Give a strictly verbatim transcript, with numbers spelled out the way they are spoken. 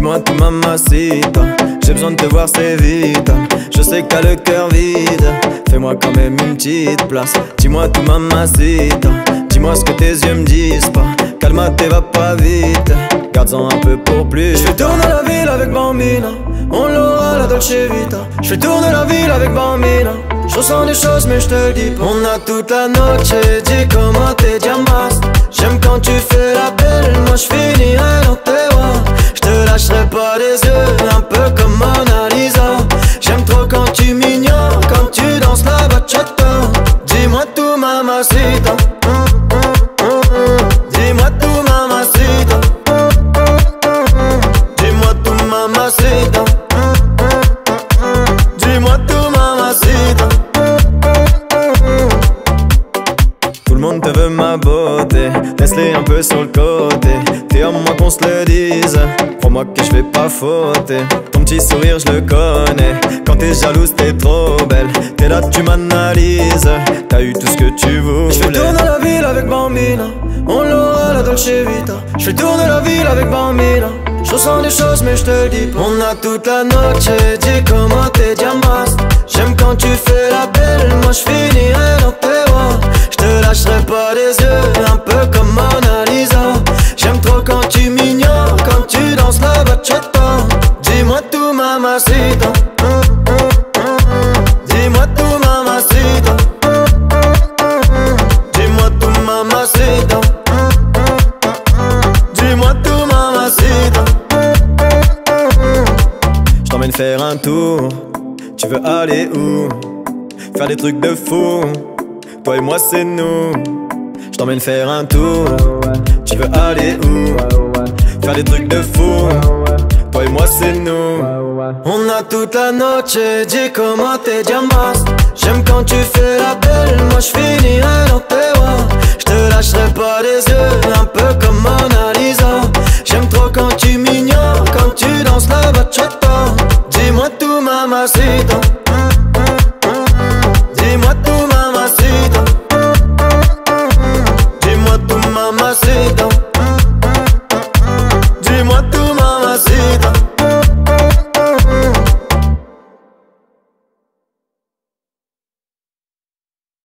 Dis-moi tout mamacita, j'ai besoin de te voir c'est vite. Je sais que t'as le cœur vide, fais-moi quand même une petite place. Dis-moi tout mamacita, dis-moi ce que tes yeux me disent pas. Calme-toi, va pas vite, garde-en un peu pour plus. Je fais tourner la ville avec Bambina, on l'aura la Dolce Vita. Je fais tourner la ville avec Bambina, je ressens des choses mais je te le dis pas. On a toute la noche, dis comment t'es diamas. J'aime quand tu fais la belle, moi je finirai dans tes bras. Je te lâcherai pas les yeux, un peu comme Mona Lisa. J'aime trop quand tu m'ignores, quand tu danses la bachata. Dis-moi tout mamacita, dis-moi tout mamacita, dis-moi tout mamacita, dis-moi tout mamacita. Tout le monde te veut ma beauté, laisse-les un peu sur le côté. T'es à moi qu'on se le dise, crois-moi que je vais pas fauter. Ton petit sourire je le connais, quand t'es jalouse t'es trop belle. T'es là tu m'analyses, t'as eu tout ce que tu voulais. Je fais tourner la ville avec Bambina, on l'aura la Dolce Vita. Je fais tourner la ville avec Bambina, je ressens des choses mais je te le dis pas. On a toute la noche, dis comment t'es diamas. J'aime quand tu fais la belle, moi je finirai dans tes bras. Je te lâcherai pas les yeux, un peu comme Mona Lisa. J'aime trop quand tu m'ignores, quand tu danses la bachata. Dis-moi tout mamacita, dis-moi tout mamacita, dis-moi tout mamacita, dis-moi tout mamacita. J't'emmène faire un tour, tu veux aller où? Faire des trucs de fou, toi et moi c'est nous. J't'emmène faire un tour, tu veux aller où? Faire des trucs de fou, toi et moi c'est nous. On a toute la noche, dis comment t'es diamas. J'aime quand tu fais la belle, moi je finirai dans tes bras. Je te lâcherai pas les yeux, un peu comme Mona Lisa. J'aime trop quand tu m'ignores, quand tu danses la bachata. Dis-moi tout mamacita.